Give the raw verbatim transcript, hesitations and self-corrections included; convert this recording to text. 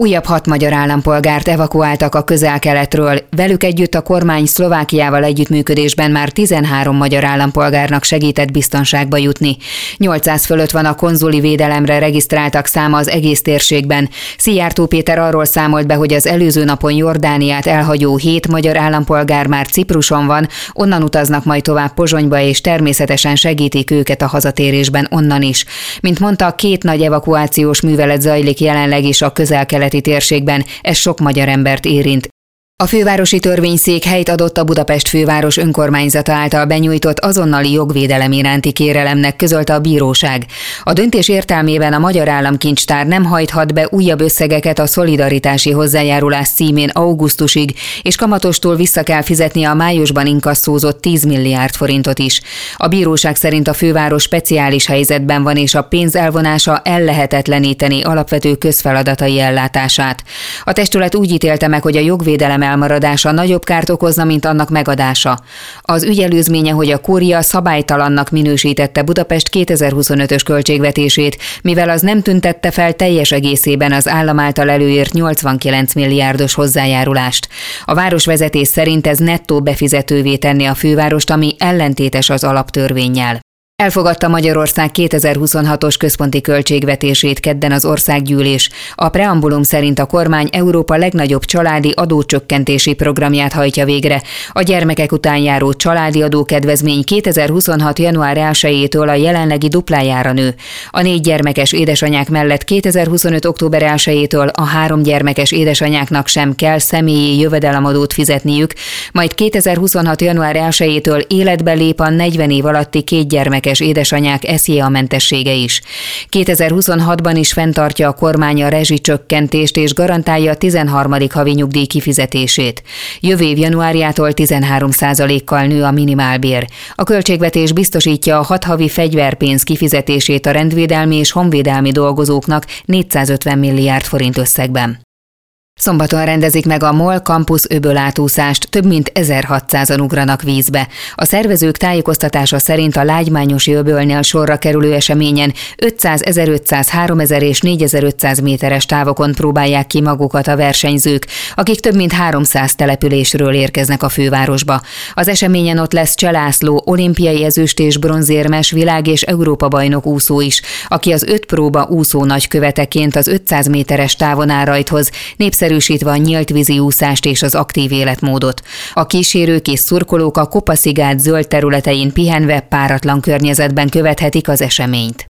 Újabb hat magyar állampolgárt evakuáltak a Közel-Keletről, velük együtt a kormány Szlovákiával együttműködésben már tizenhárom magyar állampolgárnak segített biztonságba jutni. nyolcszáz fölött van a konzuli védelemre regisztráltak száma az egész térségben. Szijjártó Péter arról számolt be, hogy az előző napon Jordániát elhagyó hét magyar állampolgár már Cipruson van, onnan utaznak majd tovább Pozsonyba, és természetesen segítik őket a hazatérésben onnan is. Mint mondta, két nagy evakuációs művelet zajlik jelenleg is a Közel-Keleti térségben, ez sok magyar embert érint. A fővárosi törvényszék helyt adott a Budapest főváros önkormányzata által benyújtott azonnali jogvédelem iránti kérelemnek, közölte a bíróság. A döntés értelmében a Magyar Államkincstár nem hajthat be újabb összegeket a szolidaritási hozzájárulás címén augusztusig, és kamatostól vissza kell fizetni a májusban inkasszózott tíz milliárd forintot is. A bíróság szerint a főváros speciális helyzetben van, és a pénz elvonása ellehetetleníteni alapvető közfeladatai ellátását. A testület úgy ítélte meg, hogy a jogvédelem elmaradása nagyobb kárt okozna, mint annak megadása. Az ügy előzménye, hogy a kúria szabálytalannak minősítette Budapest kétezer-huszonötös költségvetését, mivel az nem tüntette fel teljes egészében az állam által előírt nyolcvankilenc milliárdos hozzájárulást. A városvezetés szerint ez nettó befizetővé tenni a fővárost, ami ellentétes az alaptörvénnyel. Elfogadta Magyarország kétezer-huszonhatos központi költségvetését kedden az országgyűlés. A preambulum szerint a kormány Európa legnagyobb családi adócsökkentési programját hajtja végre. A gyermekek után járó családi adókedvezmény kétezer-huszonhat január elsejétől a jelenlegi duplájára nő. A négy gyermekes édesanyák mellett kétezer-huszonöt október elsejétől a három gyermekes édesanyáknak sem kell személyi jövedelemadót fizetniük, majd kétezer-huszonhat január elsejétől életbe lép a negyven év alatti két gyermekes édesanyák es jé á-mentessége is. kétezer-huszonhatban is fenntartja a kormány a rezsicsökkentést és garantálja a tizenharmadik havi nyugdíj kifizetését. Jövő év januárjától tizenhárom százalékkal nő a minimálbér. A költségvetés biztosítja a hat havi fegyverpénz kifizetését a rendvédelmi és honvédelmi dolgozóknak négyszázötven milliárd forint összegben. Szombaton rendezik meg a MOL Campus öböl átúszást, több mint ezerhatszázan ugranak vízbe. A szervezők tájékoztatása szerint a Lágymányosi öbölnél sorra kerülő eseményen ötszáz, ezerötszáz, háromezer és négyezer-ötszáz méteres távokon próbálják ki magukat a versenyzők, akik több mint háromszáz településről érkeznek a fővárosba. Az eseményen ott lesz Cseh László, olimpiai ezüst- és bronzérmes, világ- és Európa-bajnok úszó is, aki az öt próba úszó nagyköveteként az ötszáz méteres távon áll rajthoz, népszerűsítve a nyílt vízi úszást és az aktív életmódot. A kísérők és szurkolók a Kopaszigát zöld területein pihenve páratlan környezetben követhetik az eseményt.